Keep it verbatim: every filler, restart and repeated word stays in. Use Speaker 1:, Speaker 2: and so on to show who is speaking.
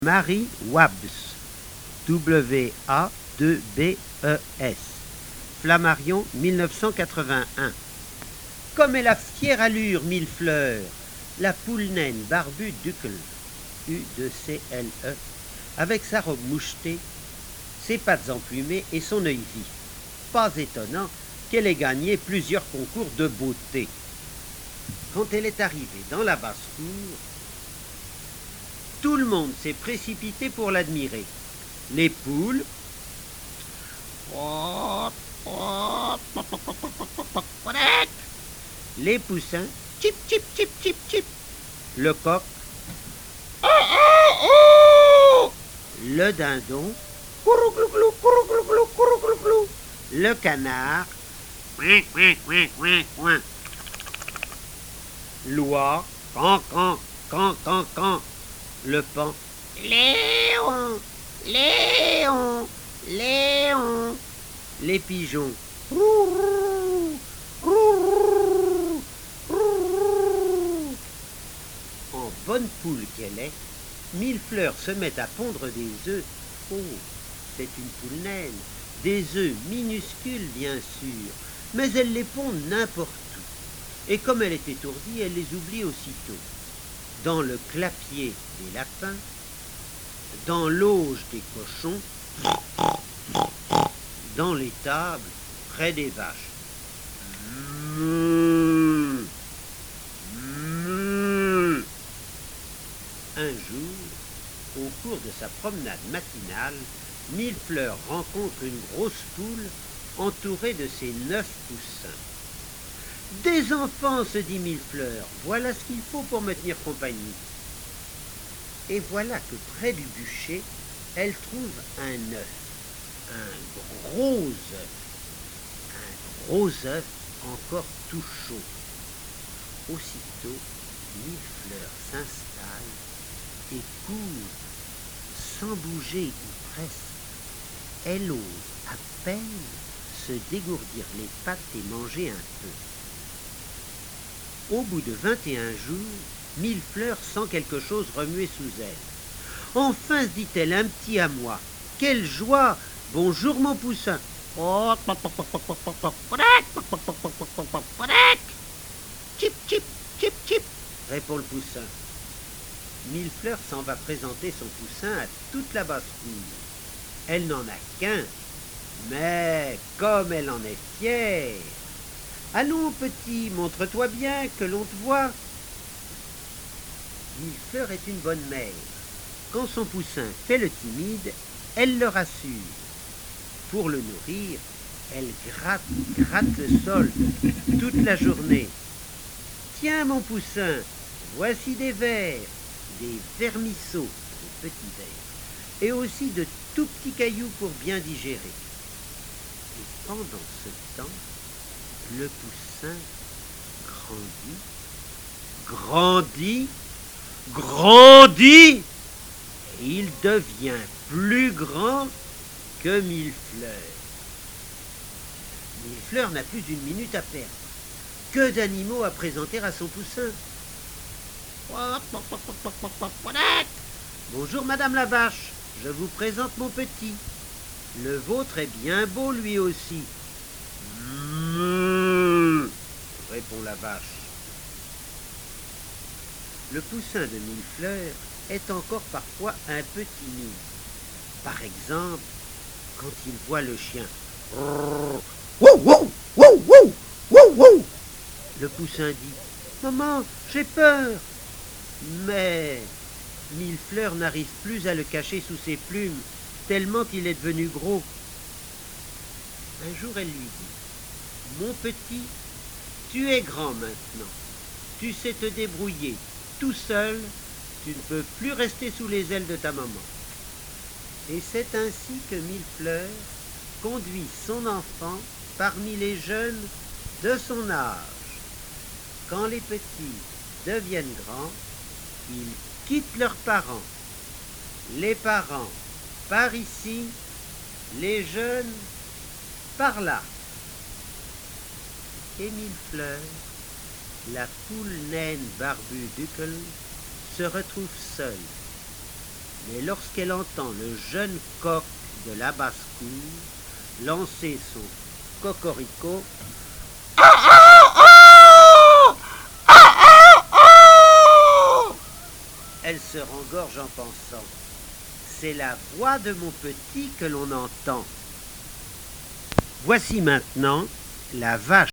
Speaker 1: Mary Wabbs, W A deux B E S, Flammarion mille neuf cent quatre-vingt-un. Comme elle a fière allure mille fleurs, la poule naine barbue d'Uccle, U deux C L E, avec sa robe mouchetée, ses pattes emplumées et son œil vif. Pas étonnant qu'elle ait gagné plusieurs concours de beauté. Quand elle est arrivée dans la basse-cour, tout le monde s'est précipité pour l'admirer. Les poules, les poussins, chip, chip, chip, chip, chip, le coq, le dindon, le canard, l'oie, can, can, can, can, can, le paon, Léon, Léon, Léon, les pigeons, en bonne poule qu'elle est, Mille fleurs se met à pondre des œufs. Oh, c'est une poule naine, des œufs minuscules bien sûr, mais elle les pond n'importe où. Et comme elle est étourdie, elle les oublie aussitôt. Dans le clapier des lapins, dans l'auge des cochons, dans l'étable, près des vaches. Mmh. Mmh. Un jour, au cours de sa promenade matinale, Mille fleurs rencontre une grosse poule entourée de ses neuf poussins. « Des enfants, se dit Mille fleurs, voilà ce qu'il faut pour me tenir compagnie. » Et voilà que près du bûcher, elle trouve un œuf, un gros œuf, un gros œuf encore tout chaud. Aussitôt, Mille fleurs s'installe et court, sans bouger ou presque. Elle ose à peine se dégourdir les pattes et manger un peu. Au bout de vingt et un jours, Mille fleurs sent quelque chose remuer sous elle. Enfin, se dit-elle, un petit à moi. Quelle joie! Bonjour mon poussin. Chip, chip, chip, chip, répond le poussin. Mille fleurs s'en va présenter son poussin à toute la basse-cour. Elle n'en a qu'un, mais comme elle en est fière. Allons, petit, montre-toi bien, que l'on te voit. Mille fleurs est une bonne mère. Quand son poussin fait le timide, elle le rassure. Pour le nourrir, elle gratte, gratte le sol toute la journée. Tiens, mon poussin, voici des vers, des vermisseaux, des petits vers, et aussi de tout petits cailloux pour bien digérer. Et pendant ce temps, le poussin grandit, grandit, grandit, et il devient plus grand que Mille fleurs. Mille fleurs n'a plus d'une minute à perdre. Que d'animaux à présenter à son poussin. Bonjour madame la vache, je vous présente mon petit. Le vôtre est bien beau lui aussi. Mmh, répond la vache. Le poussin de Mille fleurs est encore parfois un peu timide. Par exemple, quand il voit le chien. Wouh, wouh, wouh, wouh, wouh, wouh. Le poussin dit « Maman, j'ai peur !» Mais Mille fleurs n'arrive plus à le cacher sous ses plumes, tellement il est devenu gros. Un jour, elle lui dit « Mon petit, tu es grand maintenant. Tu sais te débrouiller. Tout seul, tu ne peux plus rester sous les ailes de ta maman. » Et c'est ainsi que Mille fleurs conduit son enfant parmi les jeunes de son âge. Quand les petits deviennent grands, ils quittent leurs parents. Les parents par ici, les jeunes par là. Et Mille fleurs, la poule naine barbue d'Uccle, se retrouve seule. Mais lorsqu'elle entend le jeune coq de la basse-cour lancer son cocorico, elle se rengorge en pensant: c'est la voix de mon petit que l'on entend. Voici maintenant la vache